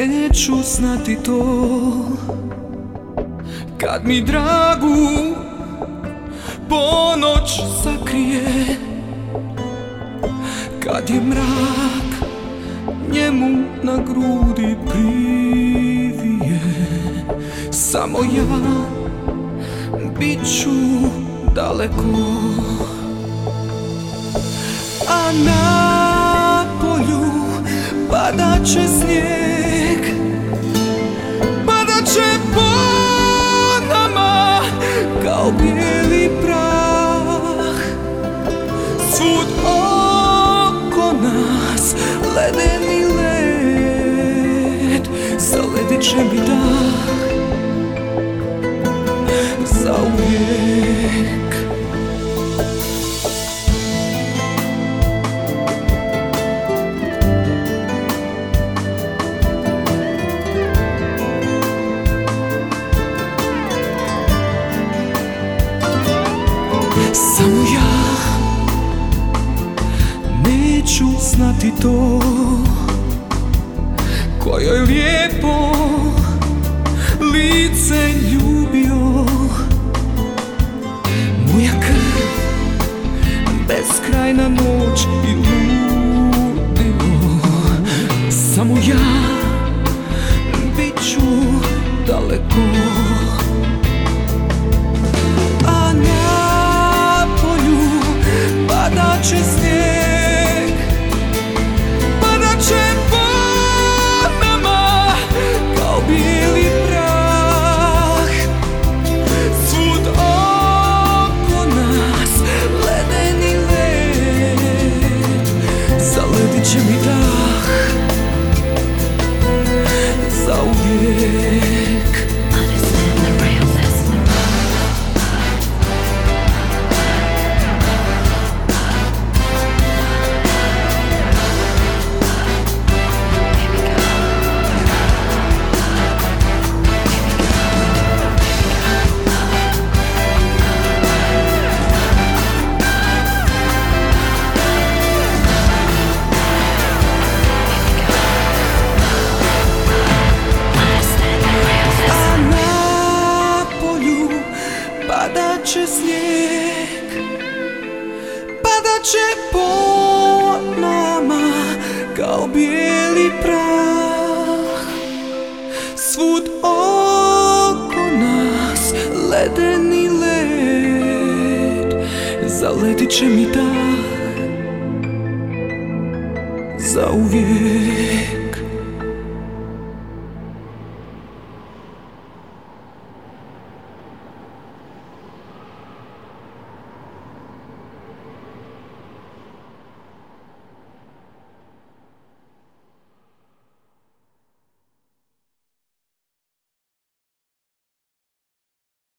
neću znati to. Kad mi dragu ponoć sakrije, kad je mrak njemu na grudi privije, samo ja bit ću daleko. A na polju padat će snijeg, padat će po nama kao bijeli prah. Svud oko nas ledeni led, zaledit će mi dah zauvijek. Samo ja neću znati to, kojoj lijepo lice ljubio. Moja krv, beskrajna noć i ludilo. Samo ja bit ću daleko. A na polju padat će snijeg, padat će po nama kao bijeli prah. Svud oko nas ledeni led, zaledit će mi dah zauvijek. Padat će snijeg, padat će po nama kao bijeli prah. Svud oko nas ledeni led, zaledit će mi dah zauvijek.